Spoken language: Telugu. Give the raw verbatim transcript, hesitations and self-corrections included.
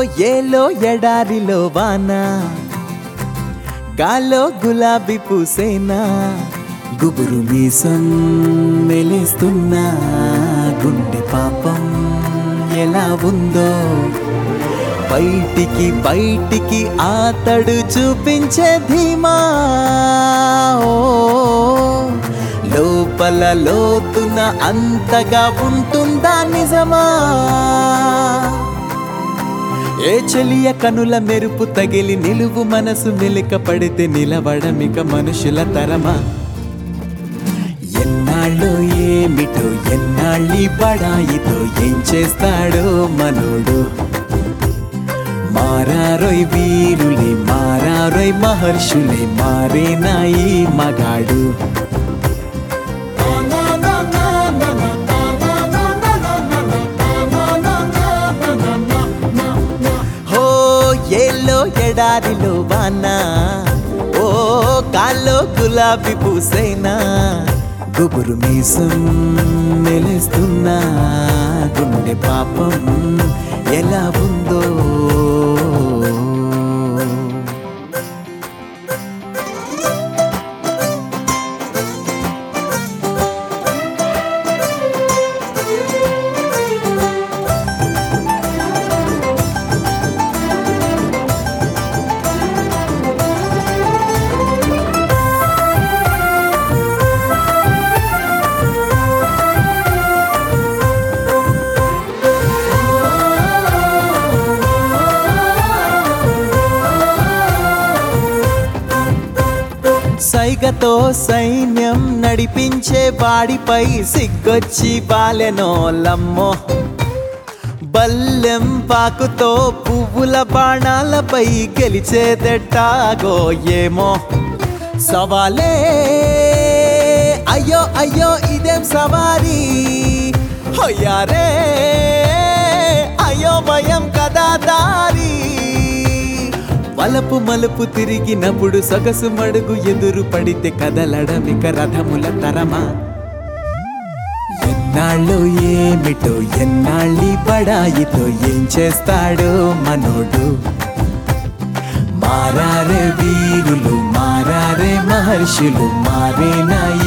ఏలో ఎడారిలో వాన, గాలో గులాబీ పూసేనా, గుబురు మీసం మెలేస్తున్నా, గుండె పాపం ఎలా ఉందో బయటికి బయటికి ఆతడు చూపించే ధీమా. ఓ లోపల లోతున అంతగా ఉంటుందా నిజమా? ఏ చెలియ కనుల మెరుపు తగిలి నిలువు మనసు మెలిక పడితే నిలవడమిక మనుషుల తరమా? ఎన్నాళ్ళు ఏమిటో ఎన్నాళ్ళి బడాయితో ఏం చేస్తాడో మనోడు. మారారోయ్ వీరులే మారారోయ్ మహర్షులే మారేనా ఈ మగాడు. హో ఏలో ఎడారిలో వాన, ఓ కాల్లో గులాబీ పూసేనా, గుబురు మీసం మెలేస్తున్నా, గుండె పాపం ఎలా ఉందో. సైగతో సైన్యం నడిపించే వాడిపై సిగ్గొచ్చి బాలెనోలమ్మో, బల్లెం పాకుతో పువ్వుల బాణాలపై గెలిచేదెట్టాగో ఏమో. సవాలే అయ్యో అయ్యో ఇదేం సవారీ, హొయ్యారే అయ్యో భయం కదా దారి. వలపు మలుపు తిరిగినప్పుడు సొగసు మడుగు ఎదురు పడితే కదలడమిక రథముల తరమా? ఎన్నాళ్ళు ఏమిటో ఎన్నాళ్ళి బడాయితో ఏం చేస్తాడో మనోడు. మారారే వీరులు మారారే మహర్షులు మారేనా